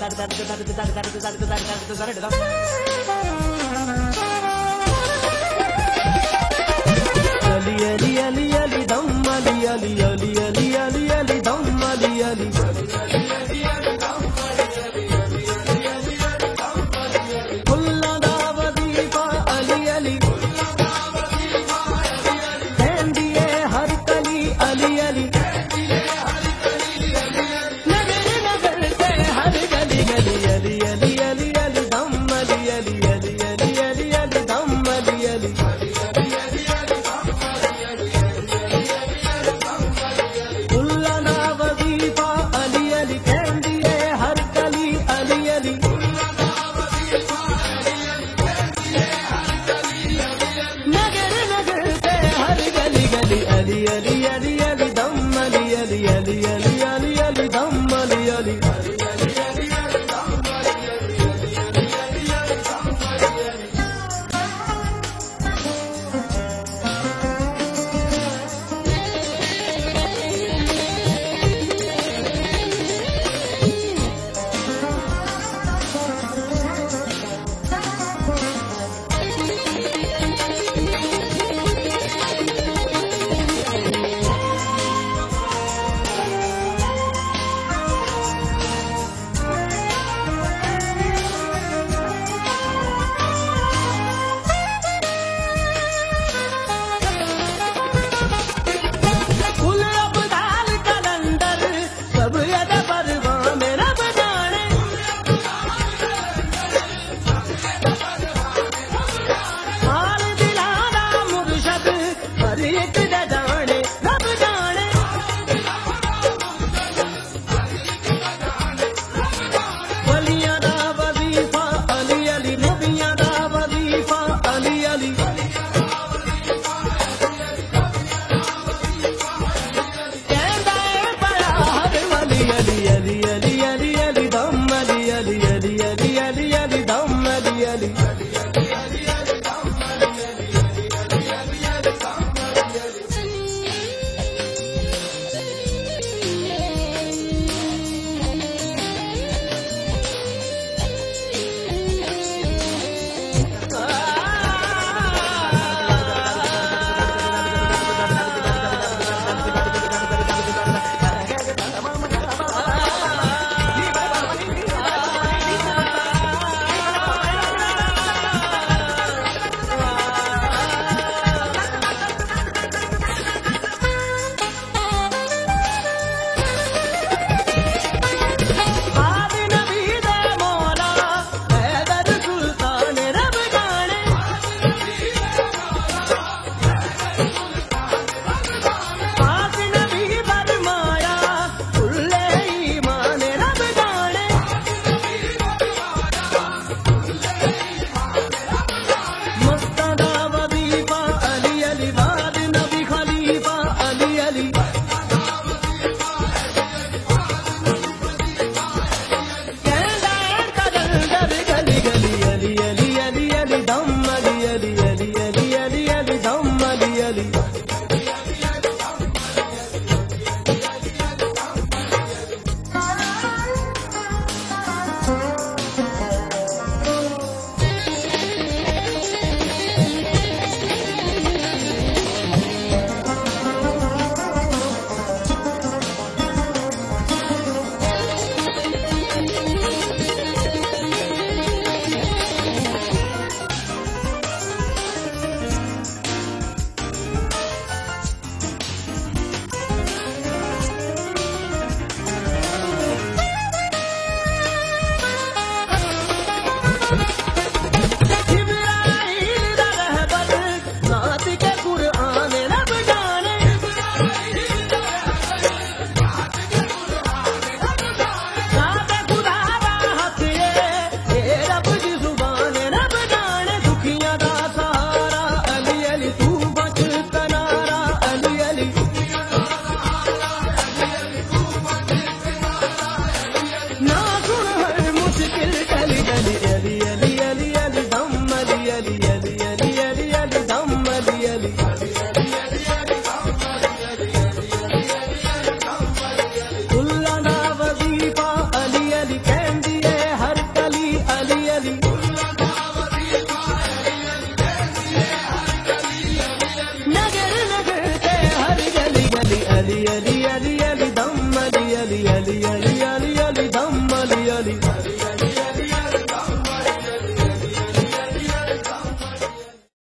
Ali Ali Ali dum Ali Ali Ali Ali Ali Ali dum Ali Ali Kulla da wazifa Ali Ali Tendiye har kali Ali Ali Nagar nagar se har gali gali Ali Ali Ali Ali dum Ali Ali Ali Ali Ali Ali dum Ali Ali Ali Ali Ali Ali dum Ali Ali Ali Ali Ali Ali dum Ali Ali Ali Ali Ali Ali dum Ali Ali Ali Ali Ali Ali dum Ali Ali